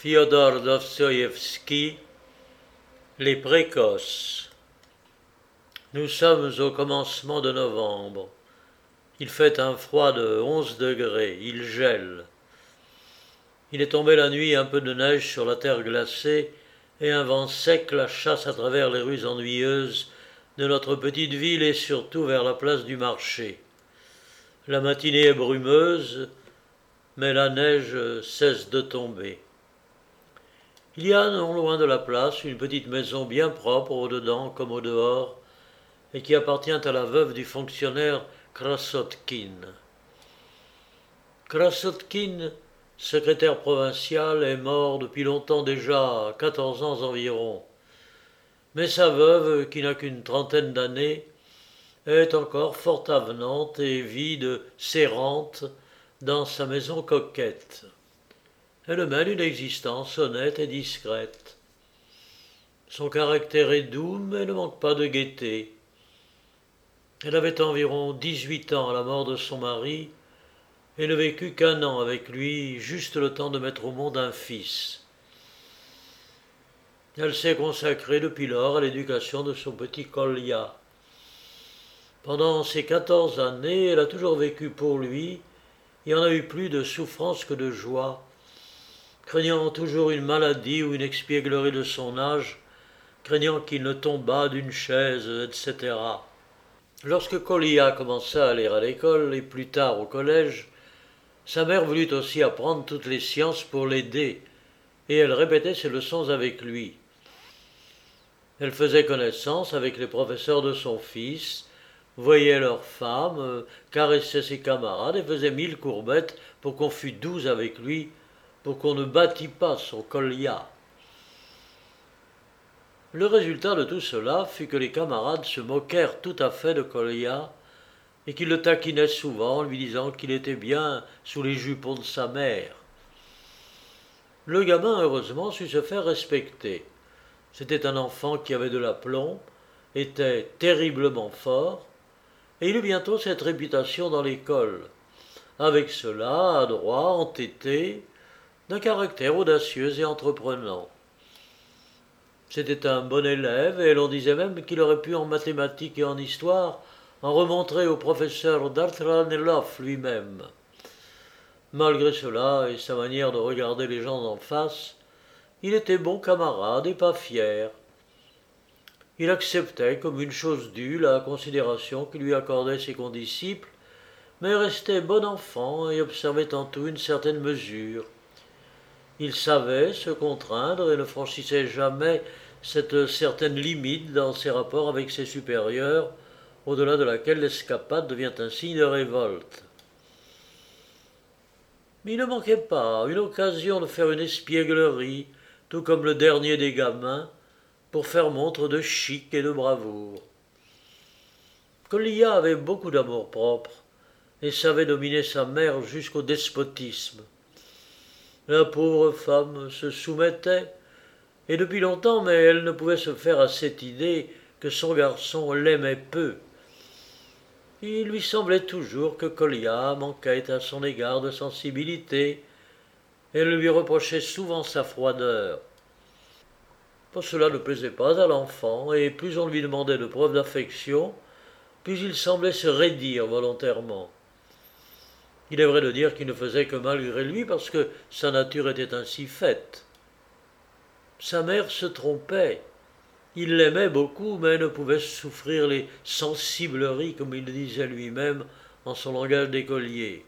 Fyodor Dostoïevski, Les précoces. Nous sommes au commencement de novembre. Il fait un froid de 11 degrés, il gèle. Il est tombé la nuit un peu de neige sur la terre glacée et un vent sec la chasse à travers les rues ennuyeuses de notre petite ville et surtout vers la place du marché. La matinée est brumeuse, mais la neige cesse de tomber. Il y a non loin de la place une petite maison bien propre au dedans comme au dehors et qui appartient à la veuve du fonctionnaire Krasotkin. Krasotkin, secrétaire provincial, est mort depuis longtemps déjà, 14 ans environ. Mais sa veuve, qui n'a qu'une trentaine d'années, est encore fort avenante et vide, serrante, dans sa maison coquette. Elle mène une existence honnête et discrète. Son caractère est doux, mais ne manque pas de gaieté. Elle avait environ 18 ans à la mort de son mari et ne vécut qu'1 an avec lui, juste le temps de mettre au monde un fils. Elle s'est consacrée depuis lors à l'éducation de son petit Kolya. Pendant ces 14 années, elle a toujours vécu pour lui et en a eu plus de souffrance que de joie, craignant toujours une maladie ou une expièglerie de son âge, craignant qu'il ne tombât d'une chaise, etc. Lorsque Kolya commença à aller à l'école et plus tard au collège, sa mère voulut aussi apprendre toutes les sciences pour l'aider, et elle répétait ses leçons avec lui. Elle faisait connaissance avec les professeurs de son fils, voyait leurs femmes, caressait ses camarades et faisait 1000 courbettes pour qu'on fût doux avec lui, pour qu'on ne battît pas son Kolya. Le résultat de tout cela fut que les camarades se moquèrent tout à fait de Kolya et qu'ils le taquinaient souvent en lui disant qu'il était bien sous les jupons de sa mère. Le gamin, heureusement, sut se faire respecter. C'était un enfant qui avait de l'aplomb, était terriblement fort, et il eut bientôt cette réputation dans l'école. Avec cela, adroit, entêté, d'un caractère audacieux et entreprenant. C'était un bon élève, et l'on disait même qu'il aurait pu en mathématiques et en histoire en remontrer au professeur Dartranelov lui-même. Malgré cela et sa manière de regarder les gens en face, il était bon camarade et pas fier. Il acceptait comme une chose due la considération que lui accordaient ses condisciples, mais restait bon enfant et observait en tout une certaine mesure. Il savait se contraindre et ne franchissait jamais cette certaine limite dans ses rapports avec ses supérieurs, au-delà de laquelle l'escapade devient un signe de révolte. Mais il ne manquait pas une occasion de faire une espièglerie, tout comme le dernier des gamins, pour faire montre de chic et de bravoure. Kolya avait beaucoup d'amour-propre et savait dominer sa mère jusqu'au despotisme. La pauvre femme se soumettait, et depuis longtemps, mais elle ne pouvait se faire à cette idée que son garçon l'aimait peu. Il lui semblait toujours que Kolya manquait à son égard de sensibilité. Elle lui reprochait souvent sa froideur. Cela ne plaisait pas à l'enfant, et plus on lui demandait de preuves d'affection, plus il semblait se raidir volontairement. Il est vrai de dire qu'il ne faisait que malgré lui parce que sa nature était ainsi faite. Sa mère se trompait. Il l'aimait beaucoup, mais ne pouvait souffrir les sensibleries, comme il le disait lui-même en son langage d'écolier.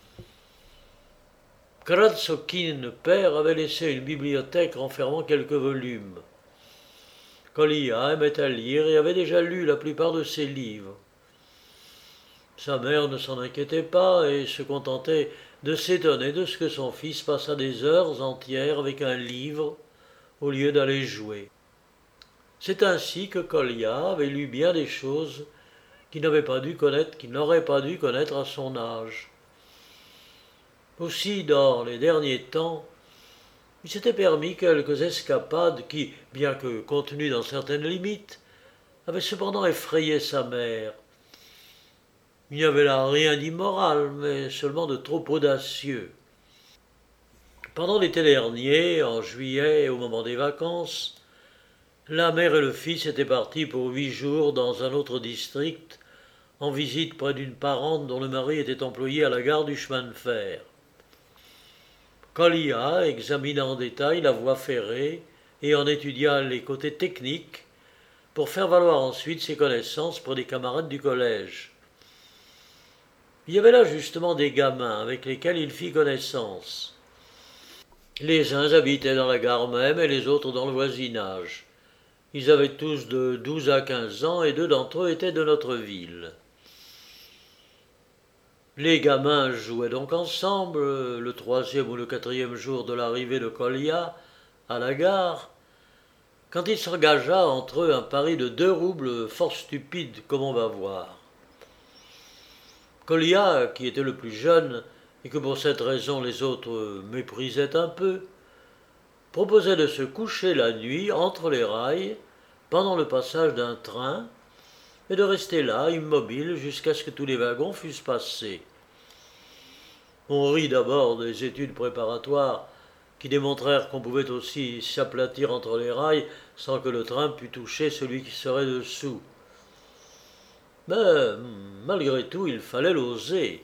Krasotkin père avait laissé une bibliothèque renfermant quelques volumes. Kolya aimait à lire et avait déjà lu la plupart de ses livres. Sa mère ne s'en inquiétait pas et se contentait de s'étonner de ce que son fils passât des heures entières avec un livre au lieu d'aller jouer. C'est ainsi que Kolya avait lu bien des choses qu'il n'aurait pas dû connaître à son âge. Aussi, dans les derniers temps, il s'était permis quelques escapades qui, bien que contenues dans certaines limites, avaient cependant effrayé sa mère. Il n'y avait là rien d'immoral, mais seulement de trop audacieux. Pendant l'été dernier, en juillet, au moment des vacances, la mère et le fils étaient partis pour 8 jours dans un autre district, en visite près d'une parente dont le mari était employé à la gare du chemin de fer. Kolia examina en détail la voie ferrée et en étudia les côtés techniques pour faire valoir ensuite ses connaissances pour des camarades du collège. Il y avait là justement des gamins avec lesquels il fit connaissance. Les uns habitaient dans la gare même et les autres dans le voisinage. Ils avaient tous de 12 à 15 ans et 2 d'entre eux étaient de notre ville. Les gamins jouaient donc ensemble le 3e ou le 4e jour de l'arrivée de Kolia à la gare, quand il s'engagea entre eux un pari de 2 roubles fort stupide, comme on va voir. Kolia, qui était le plus jeune, et que pour cette raison les autres méprisaient un peu, proposait de se coucher la nuit entre les rails pendant le passage d'un train et de rester là, immobile, jusqu'à ce que tous les wagons fussent passés. On rit d'abord des études préparatoires qui démontrèrent qu'on pouvait aussi s'aplatir entre les rails sans que le train pût toucher celui qui serait dessous. Mais malgré tout, il fallait l'oser.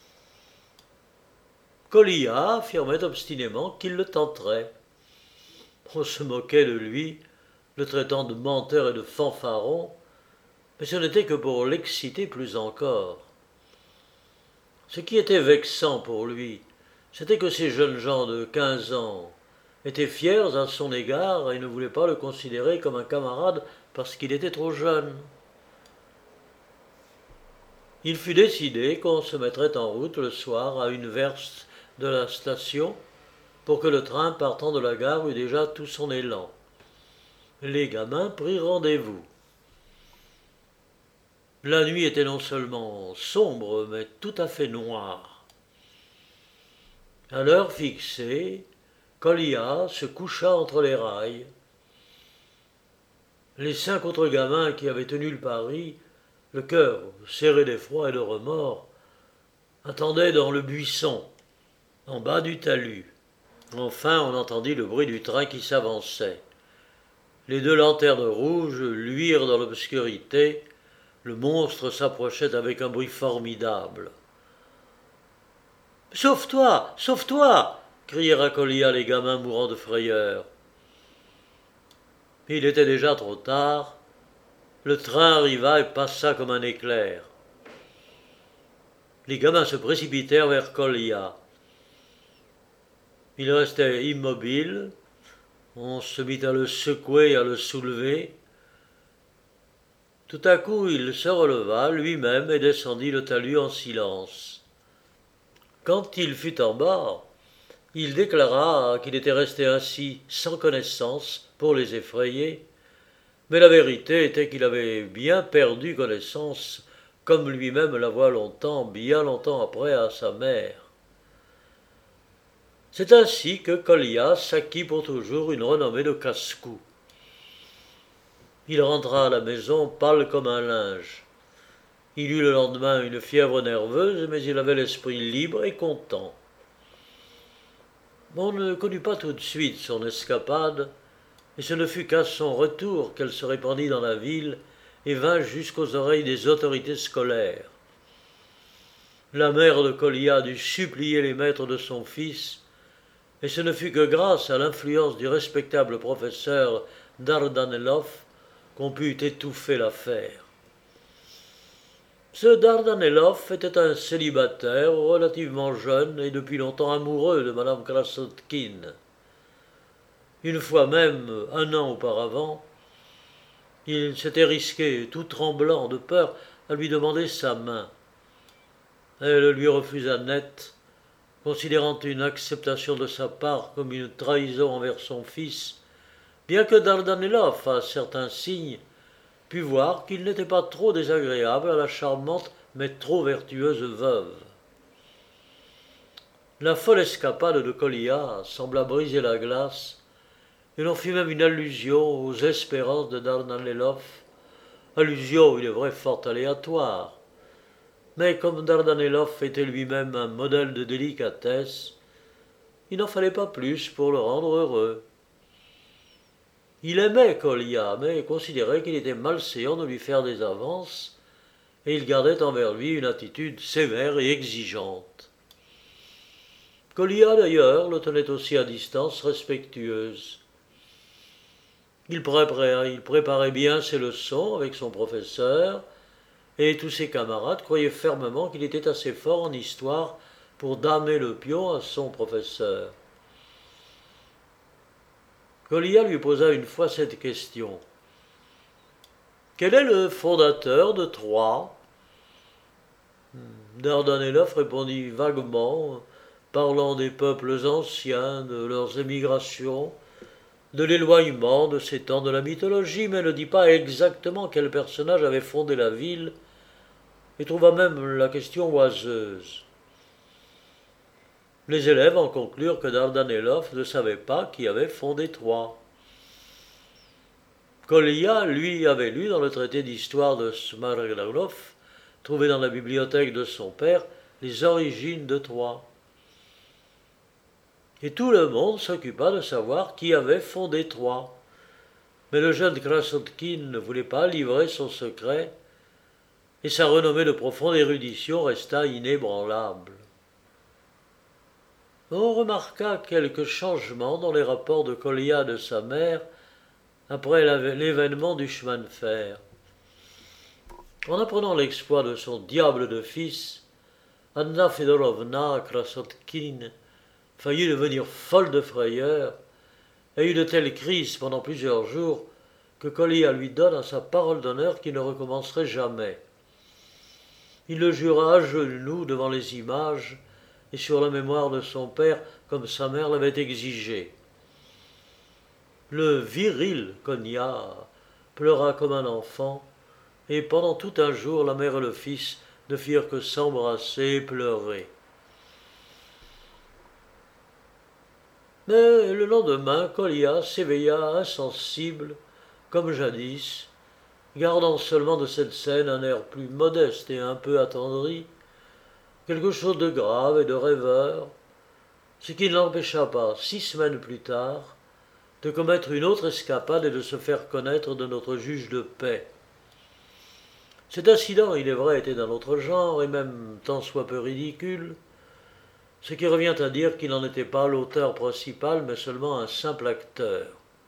Kolia affirmait obstinément qu'il le tenterait. On se moquait de lui, le traitant de menteur et de fanfaron, mais ce n'était que pour l'exciter plus encore. Ce qui était vexant pour lui, c'était que ces jeunes gens de 15 ans étaient fiers à son égard et ne voulaient pas le considérer comme un camarade parce qu'il était trop jeune. Il fut décidé qu'on se mettrait en route le soir à une verste de la station pour que le train partant de la gare eût déjà tout son élan. Les gamins prirent rendez-vous. La nuit était non seulement sombre, mais tout à fait noire. À l'heure fixée, Kolia se coucha entre les rails. Les 5 autres gamins qui avaient tenu le pari, le cœur serré d'effroi et de remords, attendaient dans le buisson, en bas du talus. Enfin, on entendit le bruit du train qui s'avançait. Les 2 lanternes rouges luirent dans l'obscurité. Le monstre s'approchait avec un bruit formidable. « Sauve-toi, sauve-toi » crièrent à Kolia les gamins mourant de frayeur. Il était déjà trop tard. Le train arriva et passa comme un éclair. Les gamins se précipitèrent vers Kolia. Il restait immobile. On se mit à le secouer et à le soulever. Tout à coup, il se releva lui-même et descendit le talus en silence. Quand il fut en bas, il déclara qu'il était resté ainsi sans connaissance pour les effrayer, mais la vérité était qu'il avait bien perdu connaissance, comme lui-même l'avoua longtemps, bien longtemps après, à sa mère. C'est ainsi que Kolia s'acquit pour toujours une renommée de casse-cou. Il rentra à la maison pâle comme un linge. Il eut le lendemain une fièvre nerveuse, mais il avait l'esprit libre et content. On ne connut pas tout de suite son escapade, et ce ne fut qu'à son retour qu'elle se répandit dans la ville et vint jusqu'aux oreilles des autorités scolaires. La mère de Kolia dut supplier les maîtres de son fils, et ce ne fut que grâce à l'influence du respectable professeur Dardanelov qu'on put étouffer l'affaire. Ce Dardanelov était un célibataire relativement jeune et depuis longtemps amoureux de Madame Krasotkine. Une fois même, 1 an auparavant, il s'était risqué, tout tremblant de peur, à lui demander sa main. Elle lui refusa net, considérant une acceptation de sa part comme une trahison envers son fils, bien que Dardanelov, à certains signes, put voir qu'il n'était pas trop désagréable à la charmante mais trop vertueuse veuve. La folle escapade de Kolia sembla briser la glace, et l'on fit même une allusion aux espérances de Dardanelov, allusion, il est vrai, fort aléatoire. Mais comme Dardanelov était lui-même un modèle de délicatesse, Il n'en fallait pas plus pour le rendre heureux. Il aimait Kolya, mais considérait qu'il était malséant de lui faire des avances, et il gardait envers lui une attitude sévère et exigeante. Kolya, d'ailleurs, le tenait aussi à distance respectueuse. Il préparait bien ses leçons avec son professeur, et tous ses camarades croyaient fermement qu'il était assez fort en histoire pour damer le pion à son professeur. Kolya lui posa une fois cette question. Quel est le fondateur de Troie? Dardanelov répondit vaguement, parlant des peuples anciens, de leurs émigrations, de l'éloignement de ces temps de la mythologie, mais ne dit pas exactement quel personnage avait fondé la ville, et trouva même la question oiseuse. Les élèves en conclurent que Dardanelov ne savait pas qui avait fondé Troie. Kolya, lui, avait lu dans le traité d'histoire de Smaragdov, trouvé dans la bibliothèque de son père, les origines de Troie. Et tout le monde s'occupa de savoir qui avait fondé Troie. Mais le jeune Krasotkin ne voulait pas livrer son secret, et sa renommée de profonde érudition resta inébranlable. On remarqua quelques changements dans les rapports de Kolya et de sa mère après l'événement du chemin de fer. En apprenant l'exploit de son diable de fils, Anna Fedorovna Krasotkin faillit devenir folle de frayeur et eut de telles crises pendant plusieurs jours que Kolya lui donne sa parole d'honneur qu'il ne recommencerait jamais. Il le jura à genoux devant les images et sur la mémoire de son père comme sa mère l'avait exigé. Le viril Konya pleura comme un enfant, et pendant tout un jour la mère et le fils ne firent que s'embrasser et pleurer. Mais le lendemain, Kolya s'éveilla insensible, comme jadis, gardant seulement de cette scène un air plus modeste et un peu attendri, quelque chose de grave et de rêveur, ce qui ne l'empêcha pas, 6 semaines plus tard, de commettre une autre escapade et de se faire connaître de notre juge de paix. Cet incident, il est vrai, était d'un autre genre, et même tant soit peu ridicule, ce qui revient à dire qu'il n'en était pas l'auteur principal, mais seulement un simple acteur.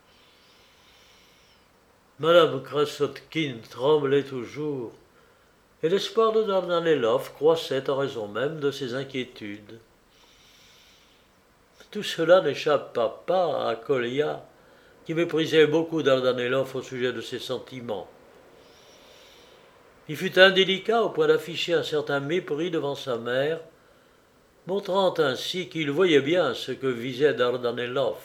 Madame Krasotkin tremblait toujours, et l'espoir de Dardanelov croissait en raison même de ses inquiétudes. Tout cela n'échappa pas à Kolya, qui méprisait beaucoup Dardanelov au sujet de ses sentiments. Il fut indélicat au point d'afficher un certain mépris devant sa mère, montrant ainsi qu'il voyait bien ce que visait Dardanelov.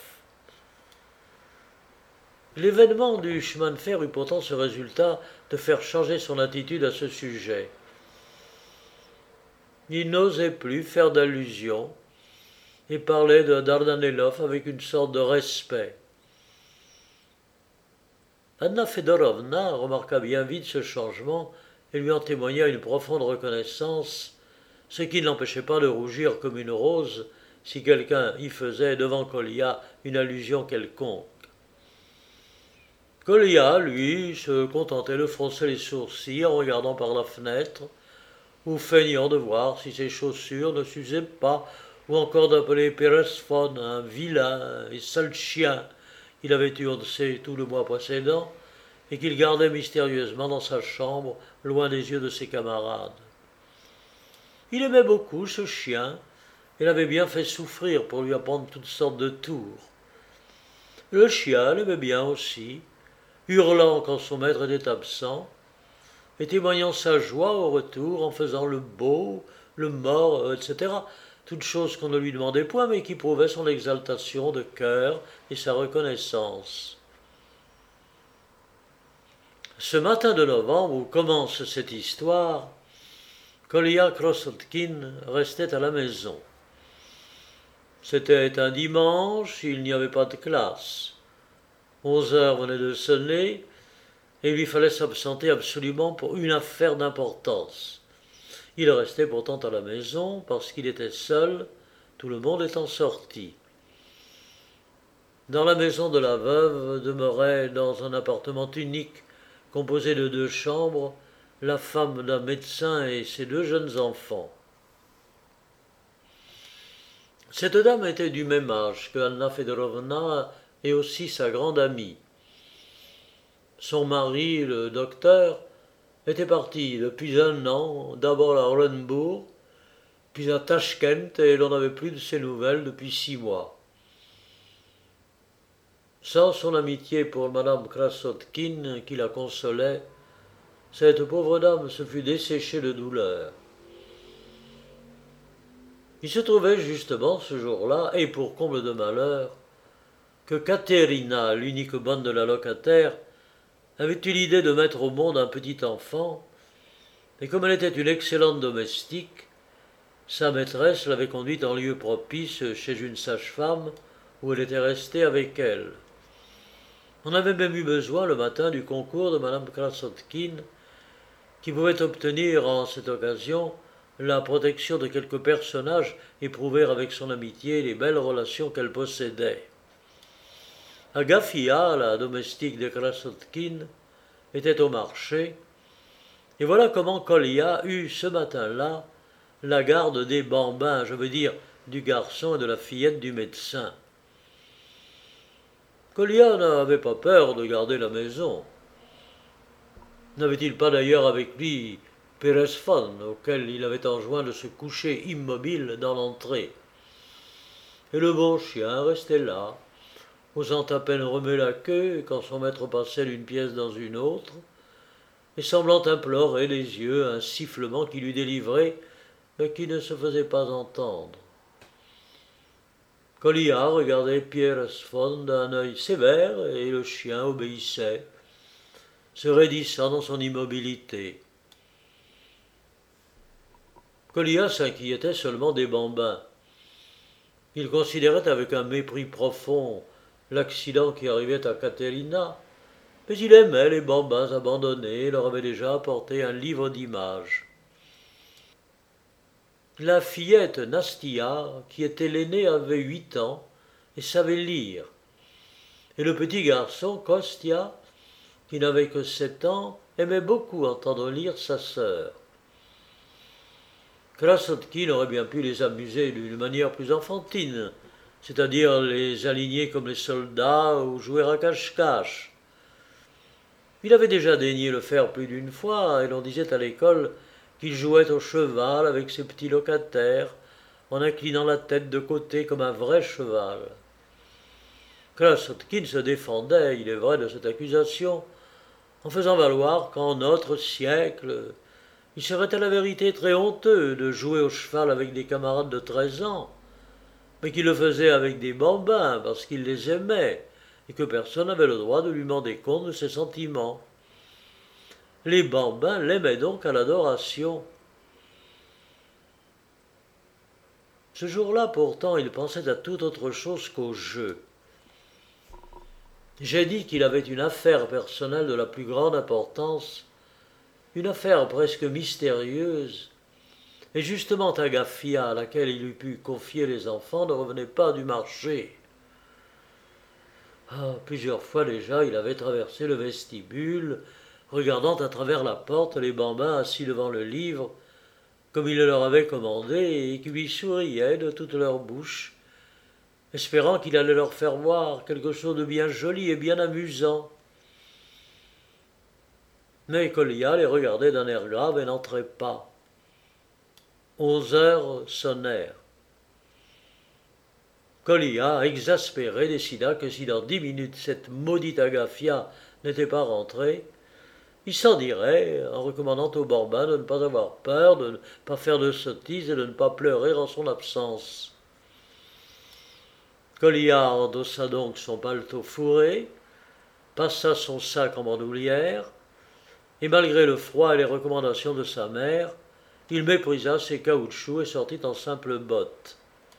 L'événement du chemin de fer eut pourtant ce résultat de faire changer son attitude à ce sujet. Il n'osait plus faire d'allusion et parlait de Dardanelov avec une sorte de respect. Anna Fedorovna remarqua bien vite ce changement et lui en témoigna une profonde reconnaissance, ce qui ne l'empêchait pas de rougir comme une rose si quelqu'un y faisait devant Kolya une allusion quelconque. Kolya, lui, se contentait de froncer les sourcils en regardant par la fenêtre, ou feignant de voir si ses chaussures ne s'usaient pas, ou encore d'appeler Peresphone un vilain et sale chien qu'il avait eu, on ne sait, tout le mois précédent, et qu'il gardait mystérieusement dans sa chambre, loin des yeux de ses camarades. Il aimait beaucoup ce chien, et l'avait bien fait souffrir pour lui apprendre toutes sortes de tours. Le chien l'aimait bien aussi, hurlant quand son maître était absent, et témoignant sa joie au retour en faisant le beau, le mort, etc., toutes choses qu'on ne lui demandait point, mais qui prouvaient son exaltation de cœur et sa reconnaissance. Ce matin de novembre, où commence cette histoire, Kolya Krasotkin restait à la maison. C'était un dimanche, il n'y avait pas de classe. 11 heures venaient de sonner, et il lui fallait s'absenter absolument pour une affaire d'importance. Il restait pourtant à la maison parce qu'il était seul, tout le monde étant sorti. Dans la maison de la veuve demeurait, dans un appartement unique composé de 2 chambres, la femme d'un médecin et ses 2 jeunes enfants. Cette dame était du même âge que Anna Fedorovna et aussi sa grande amie. Son mari, le docteur, était parti depuis 1 an, d'abord à Orenbourg, puis à Tachkent, et l'on n'avait plus de ses nouvelles depuis 6 mois. Sans son amitié pour madame Krasotkin, qui la consolait, cette pauvre dame se fut desséchée de douleur. Il se trouvait justement ce jour-là, et pour comble de malheur, que Katerina, l'unique bonne de la locataire, avait eu l'idée de mettre au monde un petit enfant, et comme elle était une excellente domestique, sa maîtresse l'avait conduite en lieu propice chez une sage-femme, où elle était restée avec elle. On avait même eu besoin le matin du concours de madame Krasotkin, qui pouvait obtenir en cette occasion la protection de quelques personnages et prouver avec son amitié les belles relations qu'elle possédait. Agafia, la domestique de Krasotkin, était au marché, et voilà comment Kolia eut ce matin-là la garde des bambins, je veux dire du garçon et de la fillette du médecin. Kolia n'avait pas peur de garder la maison. N'avait-il pas d'ailleurs avec lui Peresfon, auquel il avait enjoint de se coucher immobile dans l'entrée? Et le bon chien restait là, osant à peine remuer la queue quand son maître passait d'une pièce dans une autre, et semblant implorer des yeux un sifflement qui lui délivrait, mais qui ne se faisait pas entendre. Kolia regardait Peresfon d'un œil sévère, et le chien obéissait, se raidissant dans son immobilité. Kolia s'inquiétait seulement des bambins. Il considérait avec un mépris profond l'accident qui arrivait à Katerina, mais il aimait les bambins abandonnés et leur avait déjà apporté un livre d'images. La fillette Nastia, qui était l'aînée, avait 8 ans et savait lire. Et le petit garçon, Kostia, qui n'avait que 7 ans, aimait beaucoup entendre lire sa sœur. Krasotkin aurait bien pu les amuser d'une manière plus enfantine, c'est-à-dire les aligner comme les soldats ou jouer à cache-cache. Il avait déjà daigné le faire plus d'une fois, et l'on disait à l'école qu'il jouait au cheval avec ses petits locataires, en inclinant la tête de côté comme un vrai cheval. Krasotkin se défendait, il est vrai, de cette accusation, en faisant valoir qu'en notre siècle, il serait à la vérité très honteux de jouer au cheval avec des camarades de 13 ans, mais qu'il le faisait avec des bambins parce qu'il les aimait, et que personne n'avait le droit de lui demander compte de ses sentiments. Les bambins l'aimaient donc à l'adoration. Ce jour-là, pourtant, il pensait à toute autre chose qu'au jeu. J'ai dit qu'il avait une affaire personnelle de la plus grande importance, une affaire presque mystérieuse, et justement Agafia, à laquelle il eût pu confier les enfants, ne revenait pas du marché. Plusieurs fois déjà, il avait traversé le vestibule, regardant à travers la porte les bambins assis devant le livre, comme il le leur avait commandé, et qui lui souriaient de toute leur bouche, espérant qu'il allait leur faire voir quelque chose de bien joli et bien amusant. Mais Kolia les regardait d'un air grave et n'entrait pas. 11 heures sonnèrent. Kolia, exaspéré, décida que si dans 10 minutes cette maudite Agafia n'était pas rentrée, il s'en irait, en recommandant aux bambins de ne pas avoir peur, de ne pas faire de sottises et de ne pas pleurer en son absence. Kolia endossa donc son paletot fourré, passa son sac en bandoulière, et malgré le froid et les recommandations de sa mère, il méprisa ses caoutchoucs et sortit en simples bottes.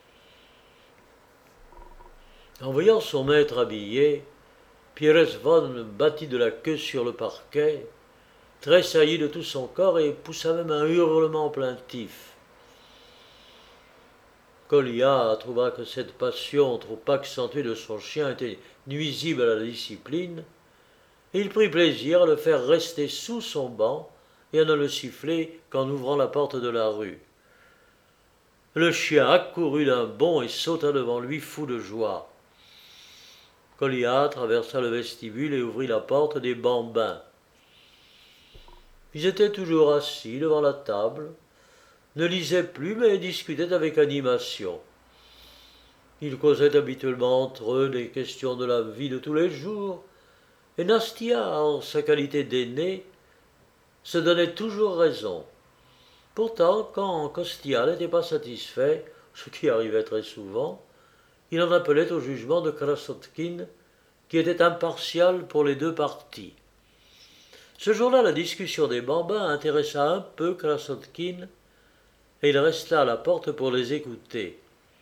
En voyant son maître habillé, Peresfon battit de la queue sur le parquet, tressaillit de tout son corps et poussa même un hurlement plaintif. Kolia trouva que cette passion trop accentuée de son chien était nuisible à la discipline, et il prit plaisir à le faire rester sous son banc et à ne le siffler qu'en ouvrant la porte de la rue. Le chien accourut d'un bond et sauta devant lui fou de joie. Kolia traversa le vestibule et ouvrit la porte des bambins. Ils étaient toujours assis devant la table, ne lisaient plus mais discutaient avec animation. Ils causaient habituellement entre eux des questions de la vie de tous les jours, et Nastia, en sa qualité d'aîné, se donnait toujours raison. Pourtant, quand Kostia n'était pas satisfait, ce qui arrivait très souvent, il en appelait au jugement de Krasotkin, qui était impartial pour les deux parties. Ce jour-là, la discussion des bambins intéressa un peu Krasotkin, et il resta à la porte pour les écouter.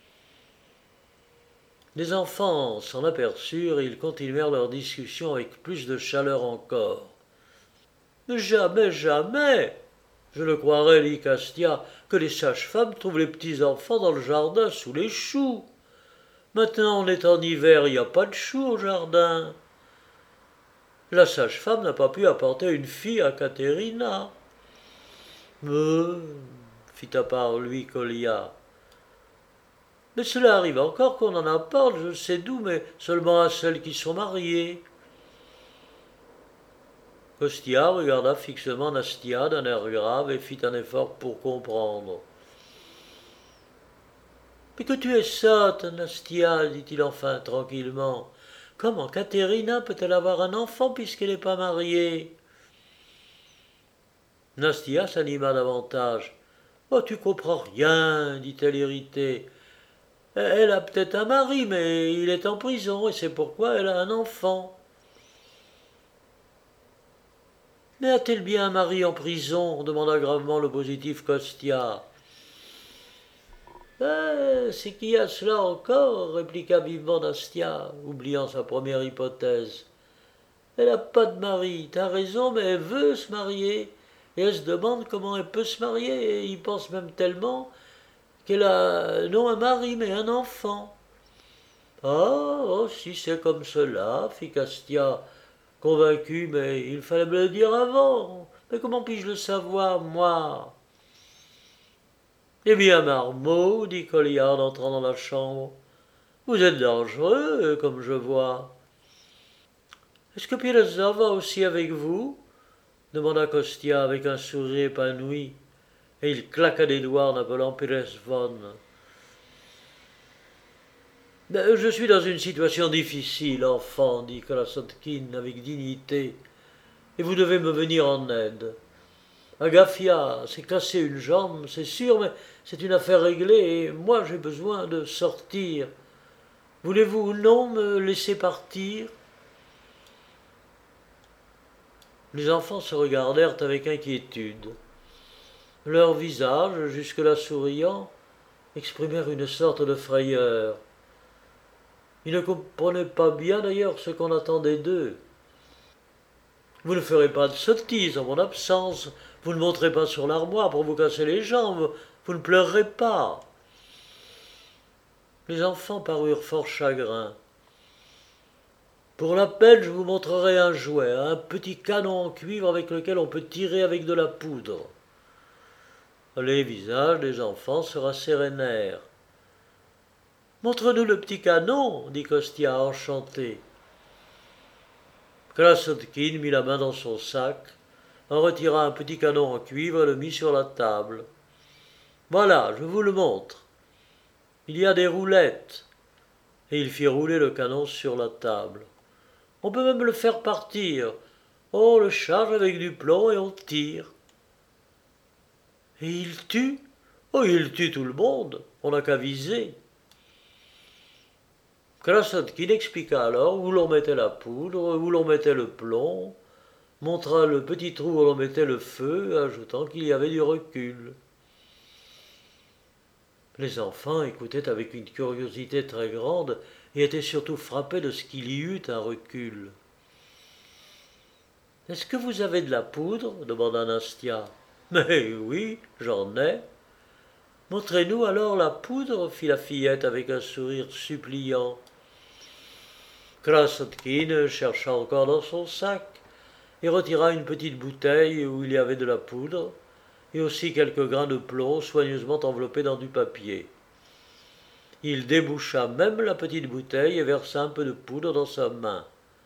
Les enfants s'en aperçurent et ils continuèrent leur discussion avec plus de chaleur encore. « Mais jamais, jamais, je le croirais, dit Kastia, que les sages-femmes trouvent les petits-enfants dans le jardin sous les choux. Maintenant, on est en hiver, il n'y a pas de choux au jardin. La sage-femme n'a pas pu apporter une fille à Katerina. » Fit à part lui Kolia. « Mais cela arrive encore qu'on en apporte, je sais d'où, mais seulement à celles qui sont mariées. » Kostia regarda fixement Nastia d'un air grave et fit un effort pour comprendre. « Mais que tu es sotte, Nastia, dit-il enfin tranquillement. Comment Katerina peut-elle avoir un enfant puisqu'elle n'est pas mariée ?» Nastia s'anima davantage. « Oh, tu comprends rien, dit-elle irritée. Elle a peut-être un mari, mais il est en prison, et c'est pourquoi elle a un enfant. » « Mais a-t-elle bien un mari en prison ?» demanda gravement le positif Kostia. « C'est qu'il y a cela encore, répliqua vivement Nastia, oubliant sa première hypothèse. Elle n'a pas de mari, t'as raison, mais elle veut se marier, et elle se demande comment elle peut se marier, et y pense même tellement qu'elle a non un mari, mais un enfant. »« Oh, si c'est comme cela, fit Kastia, convaincu, mais il fallait me le dire avant. Mais comment puis-je le savoir, moi ?»« Eh bien, Marmot, dit Kolia en entrant dans la chambre, vous êtes dangereux, comme je vois. »« Est-ce que Pileza va aussi avec vous ?» demanda Kostia avec un sourire épanoui, et il claqua des doigts en appelant Pirezvon. « Je suis dans une situation difficile, enfant, dit Krasotkin avec dignité, et vous devez me venir en aide. Agafia s'est cassé une jambe, c'est sûr, mais c'est une affaire réglée, et moi j'ai besoin de sortir. Voulez-vous ou non me laisser partir ?» Les enfants se regardèrent avec inquiétude. Leurs visages, jusque-là souriants, exprimèrent une sorte de frayeur. Ils ne comprenaient pas bien d'ailleurs ce qu'on attendait d'eux. « Vous ne ferez pas de sottises en mon absence, vous ne monterez pas sur l'armoire pour vous casser les jambes, vous ne pleurerez pas. » Les enfants parurent fort chagrins. « Pour la peine, je vous montrerai un jouet, un petit canon en cuivre avec lequel on peut tirer avec de la poudre. » Les visages des enfants se rassérénèrent. « Montre-nous le petit canon, dit Kostia enchanté. Krasotkin mit la main dans son sac, en retira un petit canon en cuivre et le mit sur la table. « Voilà, je vous le montre. Il y a des roulettes. » Et il fit rouler le canon sur la table. « On peut même le faire partir. On le charge avec du plomb et on tire. » « Et il tue ? » ?»« Oh, il tue tout le monde. On n'a qu'à viser. » Krasotkin expliqua alors où l'on mettait la poudre, où l'on mettait le plomb, montra le petit trou où l'on mettait le feu, ajoutant qu'il y avait du recul. Les enfants écoutaient avec une curiosité très grande et étaient surtout frappés de ce qu'il y eût un recul. « Est-ce que vous avez de la poudre ?» demanda Nastia. « Mais oui, j'en ai. » Montrez-nous alors la poudre, fit la fillette avec un sourire suppliant. Krasotkin chercha encore dans son sac et retira une petite bouteille où il y avait de la poudre et aussi quelques grains de plomb soigneusement enveloppés dans du papier. Il déboucha même la petite bouteille et versa un peu de poudre dans sa main.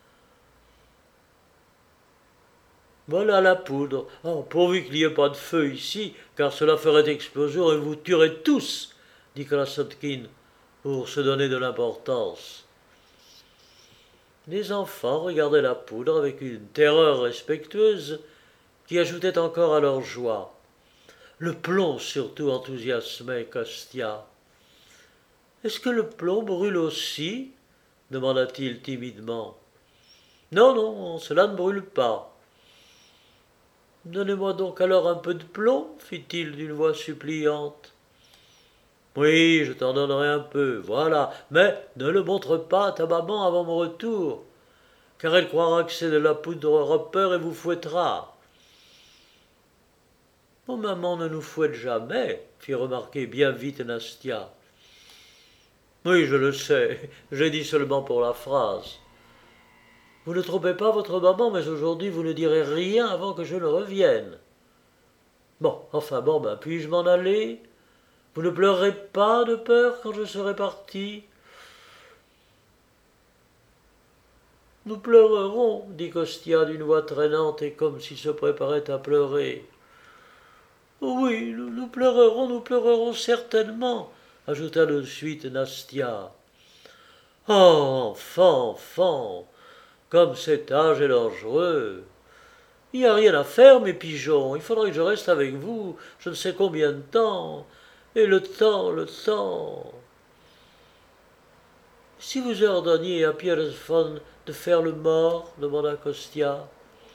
Voilà la poudre. Oh, pourvu qu'il n'y ait pas de feu ici, car cela ferait explosion et vous tuerez tous, dit Krasotkin, pour se donner de l'importance. Les enfants regardaient la poudre avec une terreur respectueuse qui ajoutait encore à leur joie. Le plomb surtout enthousiasmait Kostia. « Est-ce que le plomb brûle aussi » demanda-t-il timidement. « Non, non, cela ne brûle pas. »« Donnez-moi donc alors un peu de plomb, fit-il d'une voix suppliante. Oui, je t'en donnerai un peu, voilà, mais ne le montre pas à ta maman avant mon retour, car elle croira que c'est de la poudre repère et vous fouettera. Mon maman ne nous fouette jamais, fit remarquer bien vite Nastia. Oui, je le sais, j'ai dit seulement pour la phrase. Vous ne trompez pas votre maman, mais aujourd'hui vous ne direz rien avant que je ne revienne. Bon, puis-je m'en aller? Vous ne pleurerez pas de peur quand je serai parti? Nous pleurerons, dit Kostia d'une voix traînante et comme s'il se préparait à pleurer. Oui, nous pleurerons certainement, ajouta de suite Nastia. Oh, enfant, comme cet âge est dangereux. Il n'y a rien à faire, mes pigeons, il faudrait que je reste avec vous, je ne sais combien de temps. Et le temps. Si vous ordonniez à Pierresfon de faire le mort, demanda Kostia.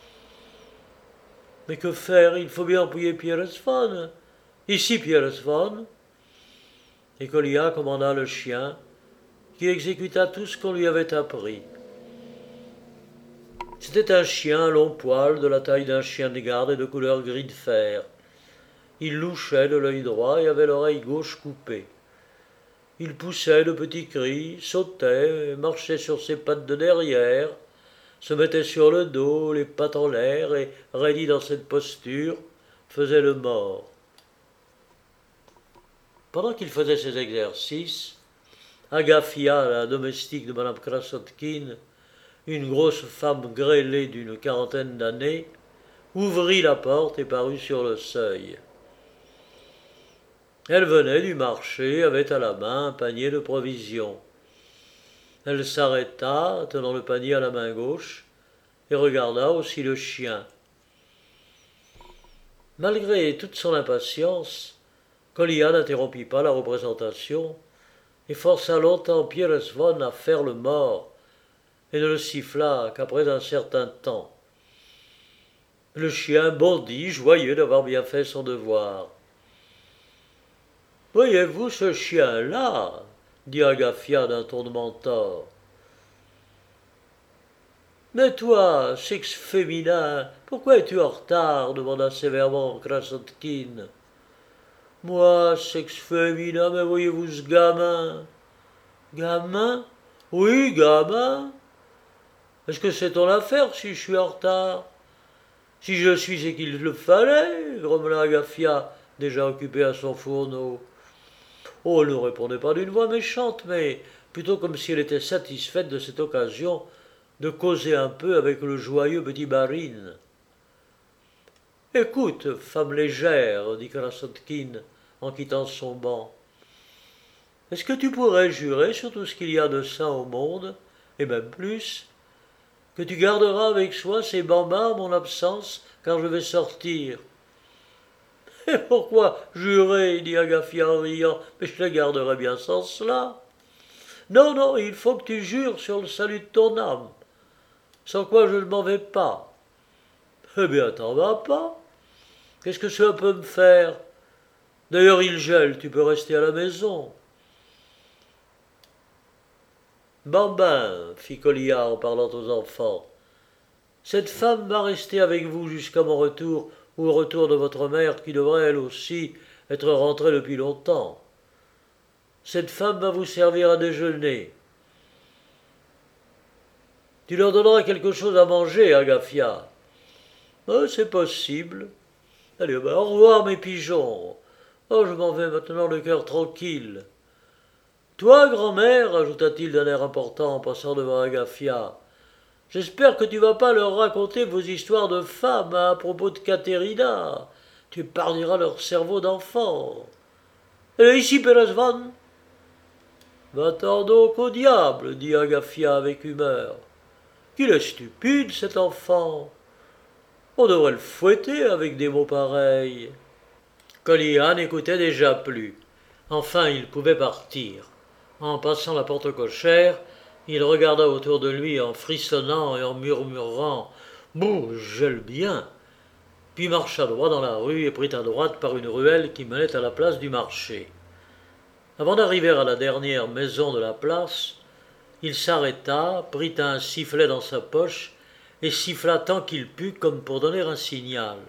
Mais que faire? Il faut bien employer Pierresfon. Ici, Pierresfon. Et Kolia commanda le chien, qui exécuta tout ce qu'on lui avait appris. C'était un chien à longs poils, de la taille d'un chien de garde et de couleur gris de fer. Il louchait de l'œil droit et avait l'oreille gauche coupée. Il poussait de petits cris, sautait, marchait sur ses pattes de derrière, se mettait sur le dos, les pattes en l'air, et, raidi dans cette posture, faisait le mort. Pendant qu'il faisait ses exercices, Agafia, la domestique de Mme Krasotkin, une grosse femme grêlée d'une quarantaine d'années, ouvrit la porte et parut sur le seuil. Elle venait du marché, avait à la main un panier de provisions. Elle s'arrêta, tenant le panier à la main gauche, et regarda aussi le chien. Malgré toute son impatience, Kolia n'interrompit pas la représentation et força longtemps Pierresfon à faire le mort, et ne le siffla qu'après un certain temps. Le chien bondit, joyeux d'avoir bien fait son devoir. « Voyez-vous ce chien-là » dit Agafia d'un ton de mentor. « Mais toi, sexe féminin, pourquoi es-tu en retard » demanda sévèrement Krasotkin. « Moi, sexe féminin, mais voyez-vous ce gamin » ?»« Gamin ? Oui, gamin. Est-ce que c'est ton affaire si je suis en retard ? Si je suis, c'est qu'il le fallait, grommela Agafia, déjà occupée à son fourneau. Oh, elle ne répondait pas d'une voix méchante, mais plutôt comme si elle était satisfaite de cette occasion de causer un peu avec le joyeux petit Barine. « Écoute, femme légère, dit Krasotkin en quittant son banc, est-ce que tu pourrais jurer sur tout ce qu'il y a de saint au monde, et même plus, que tu garderas avec soi ces bambins à mon absence, car je vais sortir ?» « Et pourquoi jurer » dit Agafia en riant. « Mais je les garderai bien sans cela. »« Non, il faut que tu jures sur le salut de ton âme, sans quoi je ne m'en vais pas. »« Eh bien, t'en vas pas. Qu'est-ce que cela peut me faire? D'ailleurs, il gèle, tu peux rester à la maison. » « Bambin, fit Kolia en parlant aux enfants, cette femme va rester avec vous jusqu'à mon retour, ou au retour de votre mère, qui devrait, elle aussi, être rentré depuis longtemps. Cette femme va vous servir à déjeuner. Tu leur donneras quelque chose à manger, Agafia. C'est possible. Allez, au revoir mes pigeons. Oh, je m'en vais maintenant le cœur tranquille. Toi, grand-mère, ajouta-t-il d'un air important en passant devant Agafia, j'espère que tu vas pas leur raconter vos histoires de femmes à propos de Caterina. Tu épargneras leur cerveau d'enfant. Et ici, Perezvan. Va-t'en donc au diable, dit Agafia avec humeur. Qu'il est stupide, cet enfant. On devrait le fouetter avec des mots pareils. Kolia n'écoutait déjà plus. Enfin, il pouvait partir. En passant la porte cochère, il regarda autour de lui en frissonnant et en murmurant « Bougez-le bien !» puis marcha droit dans la rue et prit à droite par une ruelle qui menait à la place du marché. Avant d'arriver à la dernière maison de la place, il s'arrêta, prit un sifflet dans sa poche et siffla tant qu'il put comme pour donner un signal.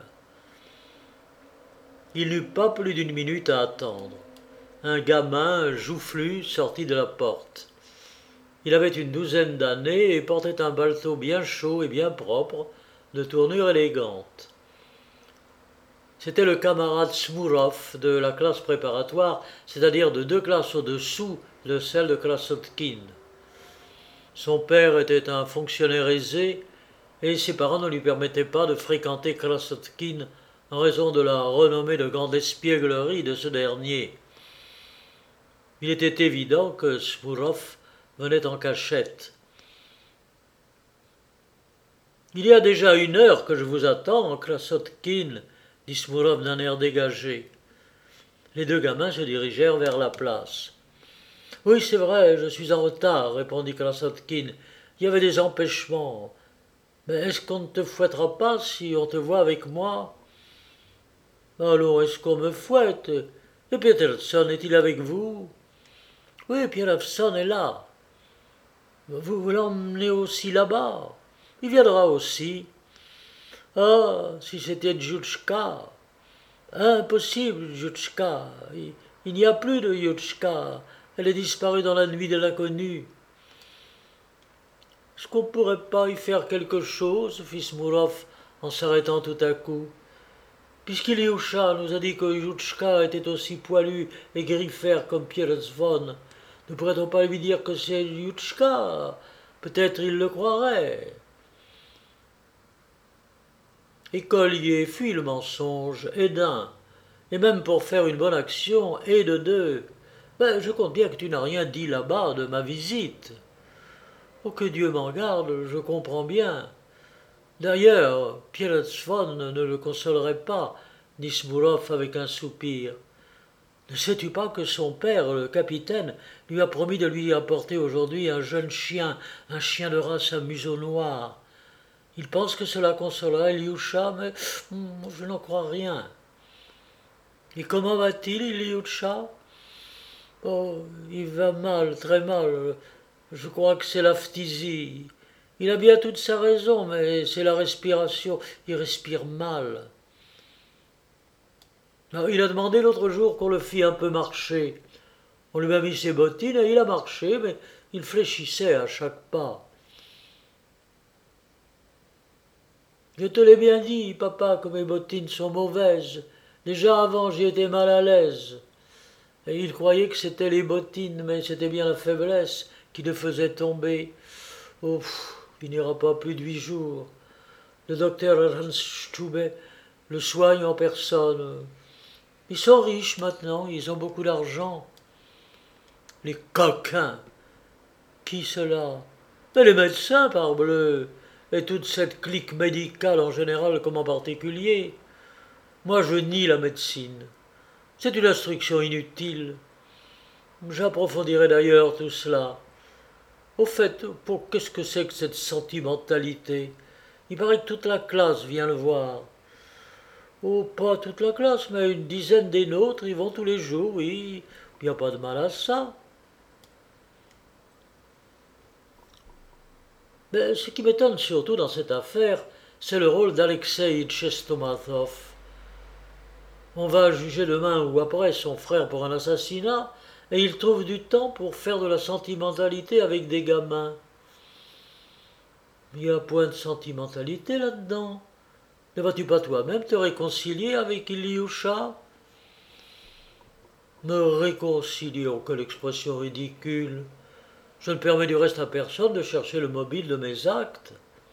Il n'eut pas plus d'une minute à attendre. Un gamin joufflu sortit de la porte. Il avait une douzaine d'années et portait un paletot bien chaud et bien propre, de tournure élégante. C'était le camarade Smourov de la classe préparatoire, c'est-à-dire de 2 classes au-dessous de celle de Krasotkin. Son père était un fonctionnaire aisé et ses parents ne lui permettaient pas de fréquenter Krasotkin en raison de la renommée de grande espièglerie de ce dernier. Il était évident que Smourov venait en cachette. « Il y a déjà 1 heure que je vous attends, Krasotkin, » dit Smourov d'un air dégagé. Les 2 gamins se dirigèrent vers la place. « Oui, c'est vrai, je suis en retard, » répondit Krasotkin. « Il y avait des empêchements. Mais est-ce qu'on ne te fouettera pas si on te voit avec moi ?»« Allons, est-ce qu'on me fouette? Et Peterson est-il avec vous ?»« Oui, Pierrevson est là. » « Vous l'emmenez aussi là-bas? Il viendra aussi. »« Ah, si c'était Jutchka !»« Impossible, Jutchka. Il n'y a plus de Jutchka. Elle est disparue dans la nuit de l'inconnu. »« Est-ce qu'on ne pourrait pas y faire quelque chose ?» fit Smourov en s'arrêtant tout à coup. « Puisqu'Iliusha nous a dit que Jutchka était aussi poilu et griffère comme Pierrezvon, ne pourrait-on pas lui dire que c'est Jutchka? Peut-être il le croirait. » Écolier fuit le mensonge, et d'un, et même pour faire une bonne action, et de 2. Ben, je compte bien que tu n'as rien dit là-bas de ma visite. Oh, que Dieu m'en garde, je comprends bien. D'ailleurs, Pierrezvon ne le consolerait pas, dit Smourov avec un soupir. Ne sais-tu pas que son père, le capitaine, lui a promis de lui apporter aujourd'hui un jeune chien, un chien de race à museau noir. Il pense que cela consolerait Iliusha, mais je n'en crois rien. Et comment va-t-il, Iliusha? Oh, il va mal, très mal. Je crois que c'est la phtisie. Il a bien toute sa raison, mais c'est la respiration. Il respire mal. Il a demandé l'autre jour qu'on le fît un peu marcher. On lui a mis ses bottines et il a marché, mais il fléchissait à chaque pas. Je te l'ai bien dit, papa, que mes bottines sont mauvaises. Déjà avant, j'y étais mal à l'aise. Et il croyait que c'était les bottines, mais c'était bien la faiblesse qui le faisait tomber. Oh, il n'ira pas plus de 8 jours. Le docteur Ernststube le soigne en personne. Ils sont riches maintenant, ils ont beaucoup d'argent. Les coquins! Qui cela? Mais les médecins, parbleu, et toute cette clique médicale en général comme en particulier. Moi, je nie la médecine. C'est une instruction inutile. J'approfondirai d'ailleurs tout cela. Au fait, qu'est-ce que c'est que cette sentimentalité? Il paraît que toute la classe vient le voir. Oh, pas toute la classe, mais une dizaine des nôtres, ils vont tous les jours, oui. Il n'y a pas de mal à ça. Mais ce qui m'étonne surtout dans cette affaire, c'est le rôle d'Alexeï Tchestomathov. On va juger demain ou après son frère pour un assassinat, et il trouve du temps pour faire de la sentimentalité avec des gamins. Il n'y a point de sentimentalité là-dedans. Ne vas-tu pas toi-même te réconcilier avec Ilyusha? Me réconcilier, oh, quelle expression ridicule. Je ne permets du reste à personne de chercher le mobile de mes actes.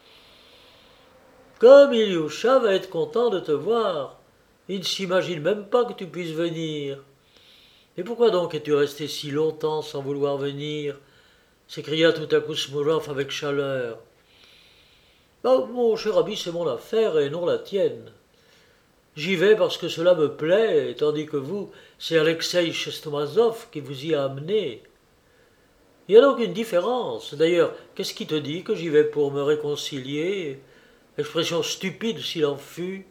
Comme Ilyusha va être content de te voir. Il ne s'imagine même pas que tu puisses venir. Et pourquoi donc es-tu resté si longtemps sans vouloir venir? S'écria tout à coup Smurov avec chaleur. Oh, mon cher ami, c'est mon affaire et non la tienne. J'y vais parce que cela me plaît, tandis que vous, c'est Alexei Chestomazov qui vous y a amené. Il y a donc une différence. D'ailleurs, qu'est-ce qui te dit que j'y vais pour me réconcilier? Expression stupide s'il en fut.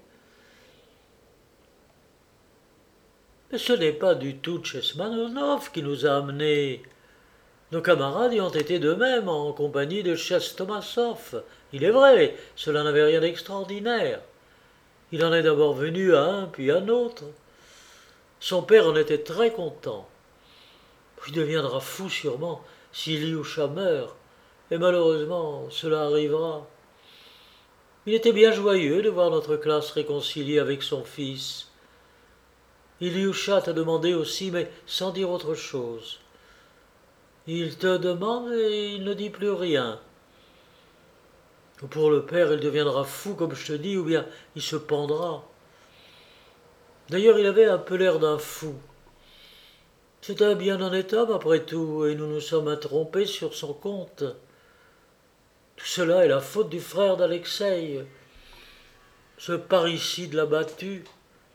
Mais ce n'est pas du tout Chesmanov qui nous a amenés. Nos camarades y ont été de même en compagnie de Chestomasov. Il est vrai, cela n'avait rien d'extraordinaire. Il en est d'abord venu à un puis à un autre. Son père en était très content. Il deviendra fou sûrement si Ilyusha meurt, et malheureusement cela arrivera. Il était bien joyeux de voir notre classe réconciliée avec son fils. Ilyusha t'a demandé aussi, mais sans dire autre chose. Il te demande et il ne dit plus rien. Pour le père, il deviendra fou, comme je te dis, ou bien il se pendra. D'ailleurs, il avait un peu l'air d'un fou. C'est un bien honnête homme, après tout, et nous nous sommes trompés sur son compte. Tout cela est la faute du frère d'Alexei. Ce parricide l'a battu.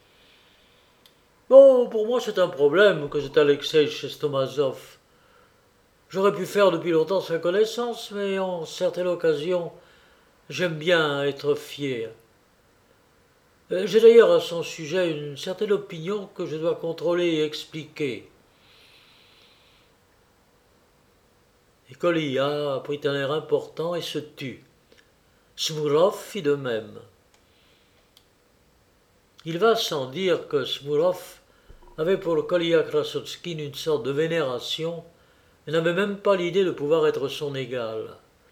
Bon, pour moi, c'est un problème que cet Alexei Chestomazov. J'aurais pu faire depuis longtemps sa connaissance, mais en certaines occasions, j'aime bien être fier. J'ai d'ailleurs à son sujet une certaine opinion que je dois contrôler et expliquer. Et Kolia prit un air important et se tut. Smurov fit de même. Il va sans dire que Smurov avait pour Kolia Krasotskine une sorte de vénération et n'avait même pas l'idée de pouvoir être son égal.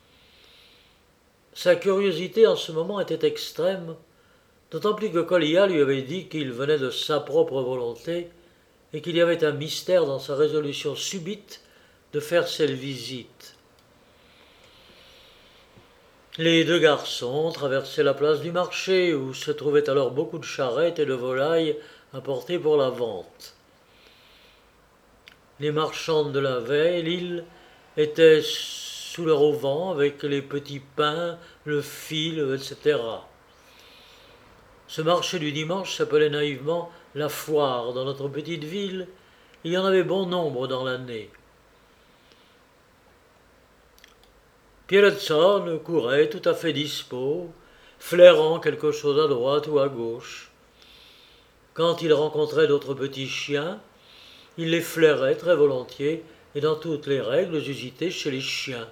Sa curiosité en ce moment était extrême, d'autant plus que Kolia lui avait dit qu'il venait de sa propre volonté et qu'il y avait un mystère dans sa résolution subite de faire cette visite. Les deux garçons traversaient la place du marché où se trouvaient alors beaucoup de charrettes et de volailles apportées pour la vente. Les marchandes de la veille, l'île, étaient sous leur auvent avec les petits pains, le fil, etc. Ce marché du dimanche s'appelait naïvement la foire dans notre petite ville. Il y en avait bon nombre dans l'année. Pierretzon courait tout à fait dispos, flairant quelque chose à droite ou à gauche. Quand il rencontrait d'autres petits chiens, il les flairait très volontiers et dans toutes les règles usitées chez les chiens.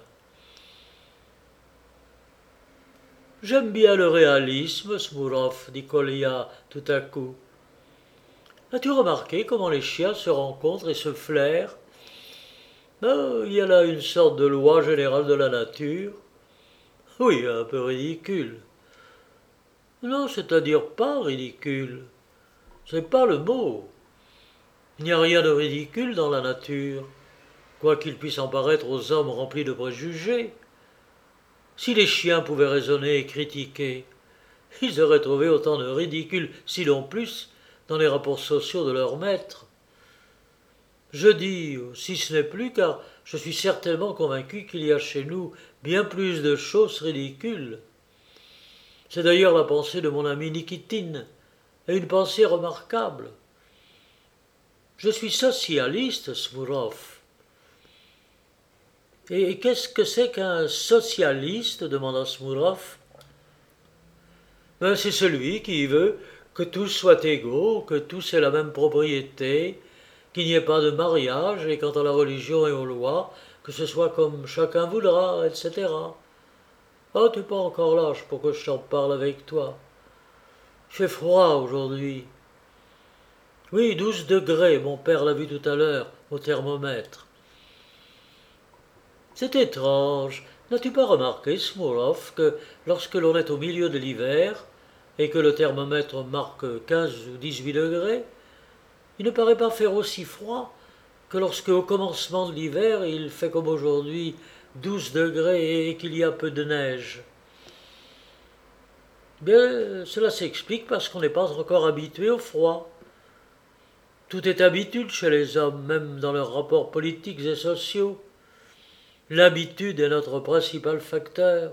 J'aime bien le réalisme, Smurov, dit Kolia tout à coup. As-tu remarqué comment les chiens se rencontrent et se flairent? Il y a là une sorte de loi générale de la nature. Oui, un peu ridicule. Non, c'est-à-dire pas ridicule. C'est pas le mot. Il n'y a rien de ridicule dans la nature, quoi qu'il puisse en paraître aux hommes remplis de préjugés. Si les chiens pouvaient raisonner et critiquer, ils auraient trouvé autant de ridicule, sinon plus, dans les rapports sociaux de leurs maîtres. Je dis, si ce n'est plus, car je suis certainement convaincu qu'il y a chez nous bien plus de choses ridicules. C'est d'ailleurs la pensée de mon ami Nikitine, et une pensée remarquable. Je suis socialiste, Smurov. Et qu'est-ce que c'est qu'un socialiste demanda Smurov. C'est celui qui veut que tous soient égaux, que tous aient la même propriété, qu'il n'y ait pas de mariage, et quant à la religion et aux lois, que ce soit comme chacun voudra, etc. Ah, tu n'es pas encore l'âge pour que je t'en parle avec toi. Il fait froid aujourd'hui. Oui, 12 degrés, mon père l'a vu tout à l'heure, au thermomètre. C'est étrange. N'as-tu pas remarqué, Smurov, que lorsque l'on est au milieu de l'hiver, et que le thermomètre marque 15 ou 18 degrés, il ne paraît pas faire aussi froid que lorsque, au commencement de l'hiver, il fait comme aujourd'hui 12 degrés et qu'il y a peu de neige. Bien, cela s'explique parce qu'on n'est pas encore habitué au froid. Tout est habitude chez les hommes, même dans leurs rapports politiques et sociaux. L'habitude est notre principal facteur.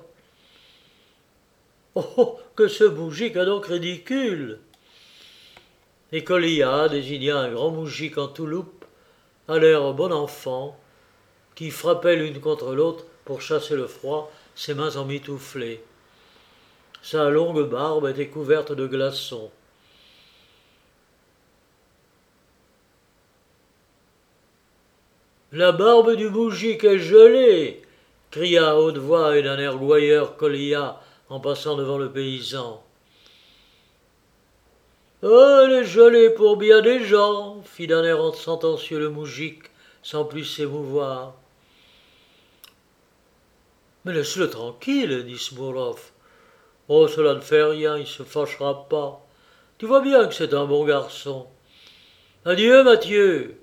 Oh, que ce moujik est donc ridicule! Et Kolia désigna un grand moujik en touloupe, à l'air bon enfant, qui frappait l'une contre l'autre pour chasser le froid, ses mains emmitouflées. Sa longue barbe était couverte de glaçons. La barbe du moujik est gelée, cria à haute voix et d'un air gouailleur Kolia en passant devant le paysan. Oh, elle est gelée pour bien des gens, fit d'un air sentencieux le moujik, sans plus s'émouvoir. Mais laisse-le tranquille, dit Smurov. Oh, cela ne fait rien, il ne se fâchera pas. Tu vois bien que c'est un bon garçon. Adieu, Mathieu.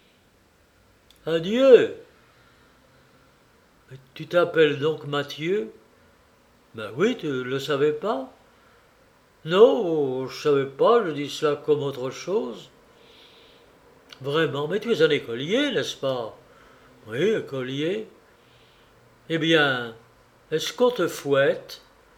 Adieu. Mais tu t'appelles donc Mathieu? Ben oui, tu ne le savais pas? Non, je ne savais pas, je dis cela comme autre chose. Vraiment, mais tu es un écolier, n'est-ce pas? Oui, écolier. Eh bien, est-ce qu'on te fouette?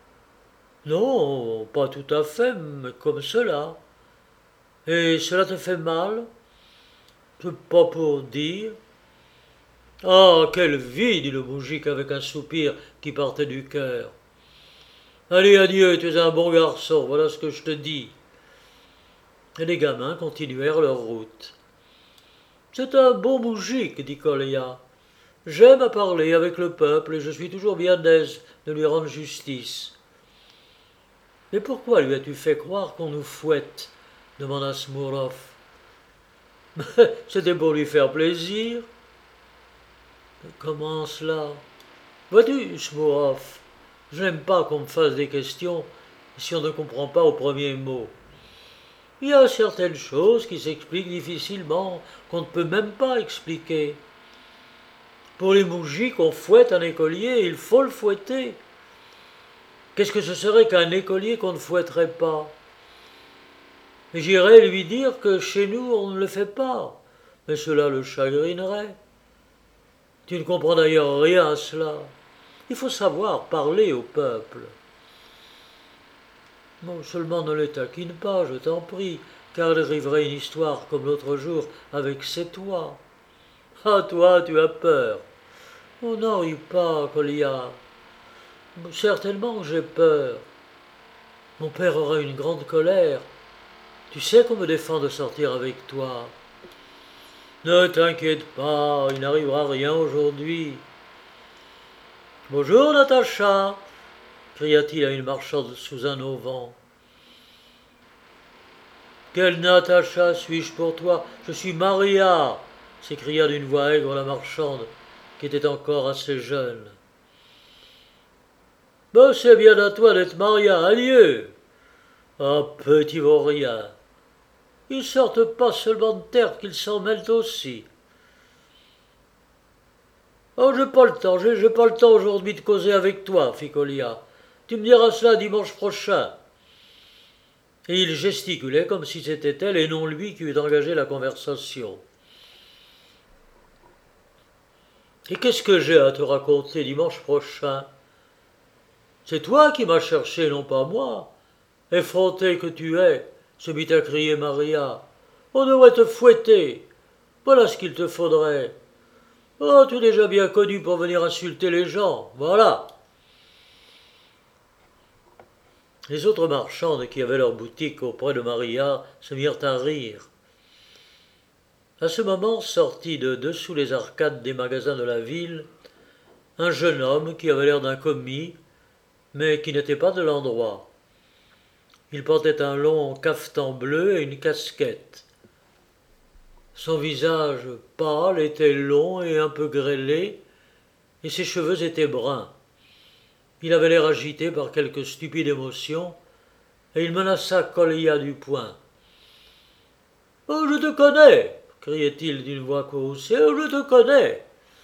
Non, pas tout à fait, mais comme cela. Et cela te fait mal? C'est pas pour dire. Ah, quelle vie, dit le moujik avec un soupir qui partait du cœur. Allez, adieu, tu es un bon garçon, voilà ce que je te dis. Et les gamins continuèrent leur route. C'est un bon moujik, dit Kolia. J'aime à parler avec le peuple et je suis toujours bien aise de lui rendre justice. Mais pourquoi lui as-tu fait croire qu'on nous fouette? Demanda Smurov. C'était pour lui faire plaisir. Comment cela? Vois-tu, Smurov, je n'aime pas qu'on me fasse des questions si on ne comprend pas au premier mot. Il y a certaines choses qui s'expliquent difficilement, qu'on ne peut même pas expliquer. Pour les moujiks, on fouette un écolier et il faut le fouetter. Qu'est-ce que ce serait qu'un écolier qu'on ne fouetterait pas? J'irais lui dire que chez nous on ne le fait pas, mais cela le chagrinerait. Tu ne comprends d'ailleurs rien à cela. Il faut savoir parler au peuple. Non seulement ne les taquine pas, je t'en prie, car il arriverait une histoire comme l'autre jour avec C'est toi. Ah, toi, tu as peur. Oh, n'en ris pas, Kolia. Certainement que j'ai peur. Mon père aura une grande colère. Tu sais qu'on me défend de sortir avec toi. Ne t'inquiète pas, il n'arrivera rien aujourd'hui. Bonjour, Natacha, cria-t-il à une marchande sous un auvent. Quelle Natacha suis-je pour toi? Je suis Maria, s'écria d'une voix aigre la marchande, qui était encore assez jeune. Ben, c'est bien à toi d'être Maria, adieu. Ah, petit vaurien. Ils sortent pas seulement de terre, qu'ils s'en mêlent aussi. Oh, j'ai pas le temps aujourd'hui de causer avec toi, fit Kolia. Tu me diras cela dimanche prochain. Et il gesticulait comme si c'était elle et non lui qui eût engagé la conversation. Et qu'est-ce que j'ai à te raconter dimanche prochain? C'est toi qui m'as cherché, non pas moi. Effronté que tu es, se mit à crier Maria. On devrait te fouetter. Voilà ce qu'il te faudrait. Oh, tu es déjà bien connu pour venir insulter les gens. Voilà. Les autres marchandes qui avaient leur boutique auprès de Maria se mirent à rire. À ce moment sortit de dessous les arcades des magasins de la ville un jeune homme qui avait l'air d'un commis, mais qui n'était pas de l'endroit. Il portait un long cafetan bleu et une casquette. Son visage pâle était long et un peu grêlé, et ses cheveux étaient bruns. Il avait l'air agité par quelque stupide émotion, et il menaça Kolia du poing. « Oh, je te connais !» criait-il d'une voix courroucée. « Oh, je te connais !»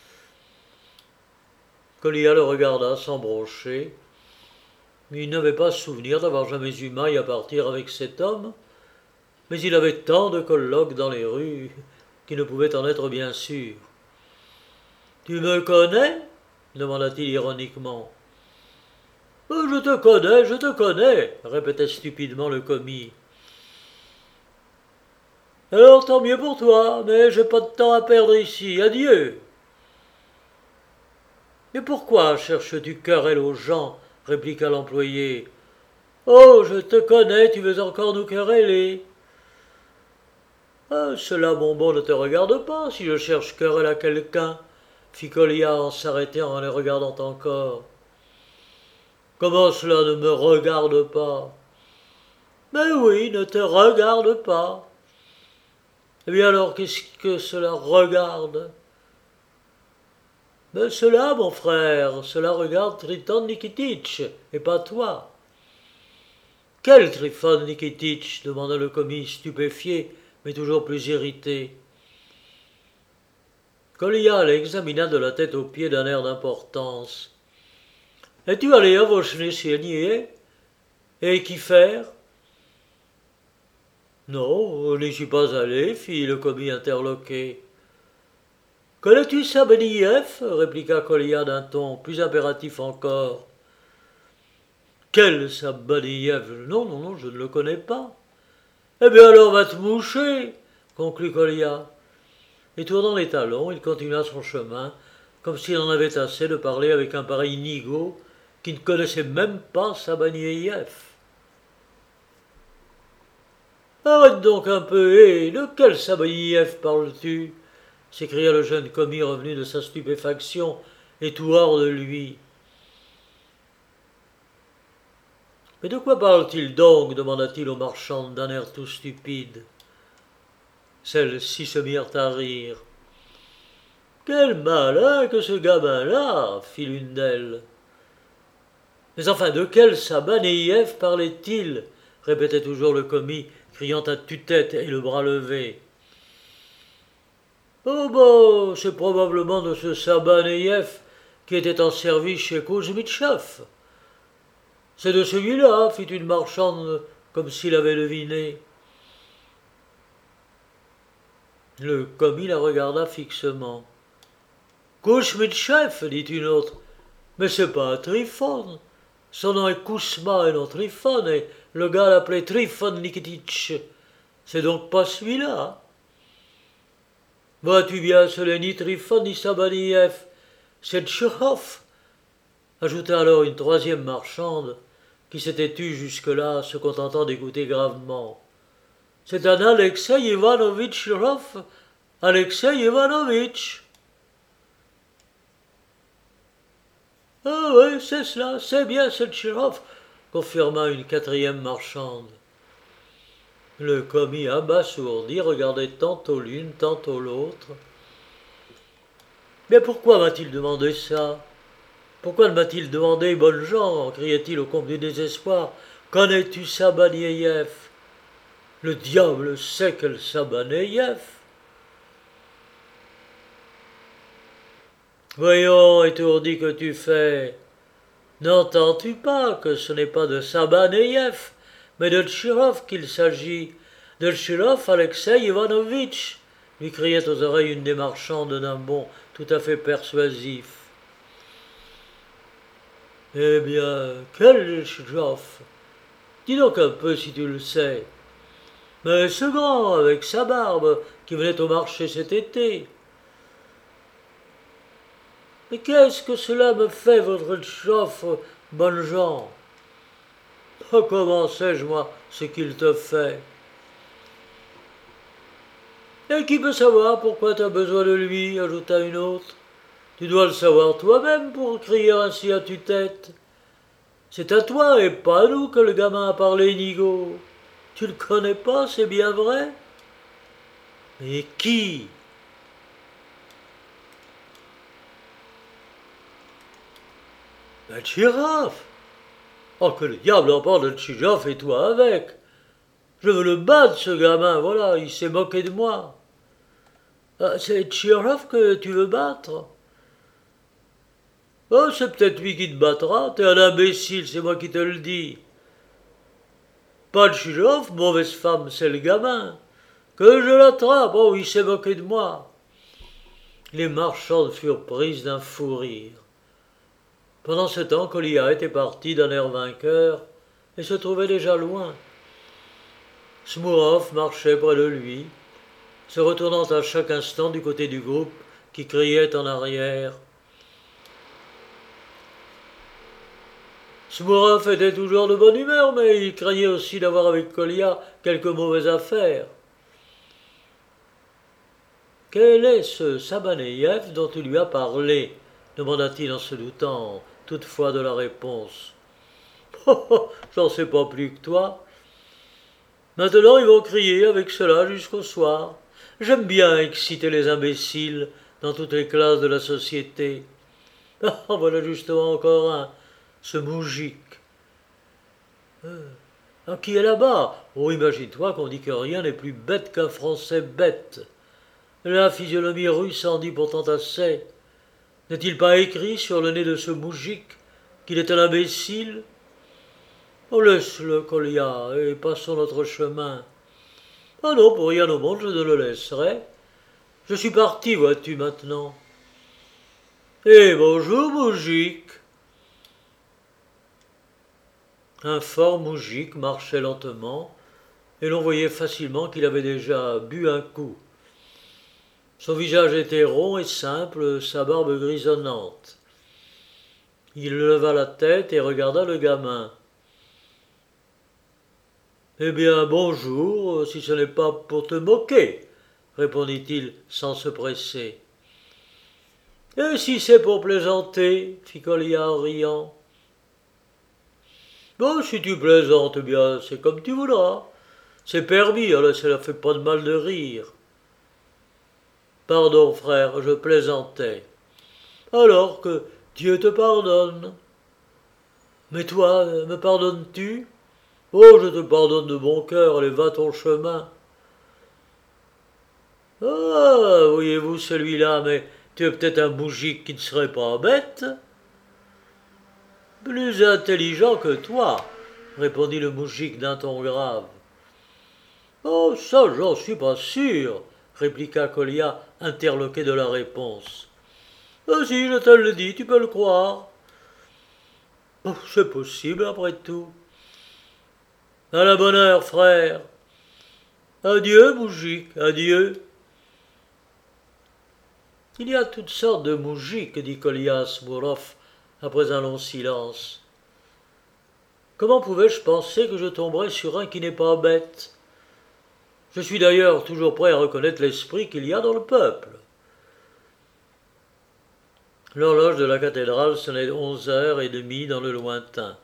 Kolia le regarda sans broncher. Il n'avait pas souvenir d'avoir jamais eu maille à partir avec cet homme, mais il avait tant de colloques dans les rues qu'il ne pouvait en être bien sûr. « Tu me connais ?» demanda-t-il ironiquement. « Je te connais, répétait stupidement le commis. « Alors tant mieux pour toi, mais j'ai pas de temps à perdre ici, adieu. »« Mais pourquoi cherches-tu querelle aux gens ?» répliqua l'employé. « Oh, je te connais, tu veux encore nous quereller. »« Ah, cela, bonbon, ne te regarde pas, si je cherche querelle à quelqu'un, » fit Kolia en s'arrêtant en les regardant encore. « Comment cela ne me regarde pas ?»« Mais oui, ne te regarde pas. » « Eh bien alors, qu'est-ce que cela regarde ?»« Ben cela, mon frère, cela regarde Triton Nikititch, et pas toi. »« Quel Triton Nikititch ?» demanda le commis, stupéfié, mais toujours plus irrité. Kolia l'examina de la tête aux pieds d'un air d'importance. « Es-tu allé à Vochnesnier ? Et qu'y faire ?»« Non, je n'y suis pas allé, fit le commis interloqué. « Connais-tu Sabaniev » répliqua Kolia d'un ton plus impératif encore. « Quel Sabaniev ? Non, je ne le connais pas. »« Eh bien alors va te moucher » conclut Kolia. Et tournant les talons, il continua son chemin, comme s'il en avait assez de parler avec un pareil nigaud qui ne connaissait même pas Sabaniev. « Arrête donc un peu, hé, de quel Sabaniev parles-tu » s'écria le jeune commis revenu de sa stupéfaction et tout hors de lui. « Mais de quoi parle-t-il donc » demanda-t-il aux marchandes d'un air tout stupide. Celles-ci se mirent à rire. « Quel malin que ce gamin-là » fit l'une d'elles. « Mais enfin, de quel Sabaniev parlait-il » répétait toujours le commis, criant à tue-tête et le bras levé. « Oh bah, c'est probablement de ce Sabaniev qui était en service chez Kuzmitchev. »« C'est de celui-là, » fit une marchande comme s'il avait deviné. Le commis la regarda fixement. « Kuzmitchev, dit une autre. « Mais c'est pas un Trifon. Son nom est Kousma et non Trifon, et le gars l'appelait Trifon Nikititch. C'est donc pas celui-là. » Vois-tu bien, ce n'est ni Trifon ni Sabaniev, c'est Tchirov, ajouta alors une troisième marchande, qui s'était tue jusque-là, se contentant d'écouter gravement. C'est un Alexei Ivanovitch Tchirov, Alexei Ivanovitch. Ah oui, c'est cela, c'est bien, c'est Tchirov, confirma une quatrième marchande. Le commis abasourdi regardait tantôt l'une, tantôt l'autre. « Mais pourquoi m'a-t-il demandé ça ? Pourquoi ne m'a-t-il demandé, bonne gens ?» criait-il au comble du désespoir. « Connais-tu Sabaniev ? Le diable sait quel Sabaniev !»« Voyons, étourdi que tu fais, n'entends-tu pas que ce n'est pas de Sabaniev, mais de Tchirov qu'il s'agit, de Tchirov Alexei Ivanovitch » lui criait aux oreilles une des marchandes d'un bon tout à fait persuasif. « Eh bien, quel Tchirov ? Dis donc un peu si tu le sais. Mais ce grand, avec sa barbe, qui venait au marché cet été. »« Mais qu'est-ce que cela me fait, votre Tchirov, bonnes gens ? » ?»« Oh, comment sais-je, moi, ce qu'il te fait ? » ?»« Et qui peut savoir pourquoi tu as besoin de lui ?» ajouta une autre. « Tu dois le savoir toi-même pour crier ainsi à tue-tête. C'est à toi et pas à nous que le gamin a parlé, nigaud. Tu le connais pas, c'est bien vrai ? Et qui? La girafe. Oh, que le diable emporte le girafe et toi avec. Je veux le battre, ce gamin, voilà, il s'est moqué de moi. Ah, c'est Tchirov que tu veux battre? Oh, c'est peut-être lui qui te battra, t'es un imbécile, c'est moi qui te le dis. Pas Tchirov, mauvaise femme, c'est le gamin. Que je l'attrape, oh, il s'est moqué de moi. Les marchandes furent prises d'un fou rire. Pendant ce temps, Kolia était parti d'un air vainqueur et se trouvait déjà loin. Smourov marchait près de lui, se retournant à chaque instant du côté du groupe qui criait en arrière. Smourov était toujours de bonne humeur, mais il craignait aussi d'avoir avec Kolia quelque mauvaise affaire. Quel est ce Sabaneïev dont tu lui as parlé demanda-t-il en se doutant toutefois de la réponse. Oh, j'en sais pas plus que toi. Maintenant ils vont crier avec cela jusqu'au soir. J'aime bien exciter les imbéciles dans toutes les classes de la société. Ah, voilà justement encore un, ce moujik. Qui est là-bas? Oh, imagine-toi qu'on dit que rien n'est plus bête qu'un Français bête. La physionomie russe en dit pourtant assez. N'est-il pas écrit sur le nez de ce moujik qu'il est un imbécile? On laisse le Kolia et passons notre chemin. Ah non, pour rien au monde, je ne le laisserai. Je suis parti, vois-tu, maintenant. Eh, bonjour, moujik. Un fort moujik marchait lentement, et l'on voyait facilement qu'il avait déjà bu un coup. Son visage était rond et simple, sa barbe grisonnante. Il leva la tête et regarda le gamin. Eh bien, bonjour, si ce n'est pas pour te moquer, répondit-il sans se presser. Et si c'est pour plaisanter, fit Kolia en riant. Bon, si tu plaisantes, eh bien, c'est comme tu voudras. C'est permis, alors ça ne fait pas de mal de rire. Pardon, frère, je plaisantais. Alors que Dieu te pardonne. Mais toi, me pardonnes-tu? Oh, je te pardonne de bon cœur, allez, va ton chemin. Ah, voyez-vous celui-là, mais tu es peut-être un moujik qui ne serait pas bête. Plus intelligent que toi, répondit le moujik d'un ton grave. Oh, ça, j'en suis pas sûr, répliqua Kolia, interloqué de la réponse. Ah si, je te le dis, tu peux le croire. Oh, c'est possible, après tout. À la bonne heure, frère. Adieu, moujik, adieu. Il y a toutes sortes de moujiks, dit Kolia à Smourov après un long silence. Comment pouvais-je penser que je tomberais sur un qui n'est pas bête? Je suis d'ailleurs toujours prêt à reconnaître l'esprit qu'il y a dans le peuple. L'horloge de la cathédrale sonnait 11h30 dans le lointain.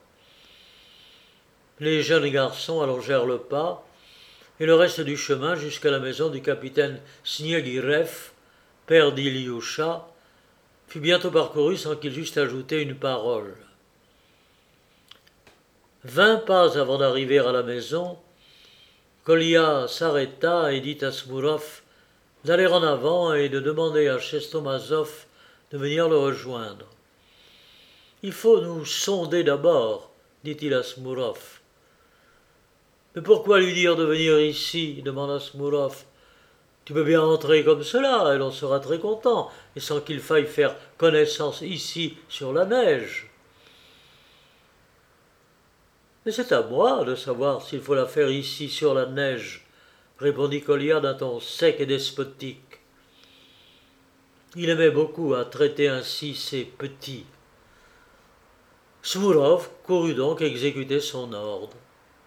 Les jeunes garçons allongèrent le pas, et le reste du chemin jusqu'à la maison du capitaine Sniegirev, père d'Iliusha, fut bientôt parcouru sans qu'il eussent ajouté une parole. 20 pas avant d'arriver à la maison, Kolia s'arrêta et dit à Smourov d'aller en avant et de demander à Chestomazov de venir le rejoindre. Il faut nous sonder d'abord, dit-il à Smourov. Mais pourquoi lui dire de venir ici demanda Smourov. Tu peux bien entrer comme cela, et l'on sera très content, et sans qu'il faille faire connaissance ici sur la neige. Mais c'est à moi de savoir s'il faut la faire ici sur la neige, répondit Kolia d'un ton sec et despotique. Il aimait beaucoup à traiter ainsi ses petits. Smourov courut donc exécuter son ordre.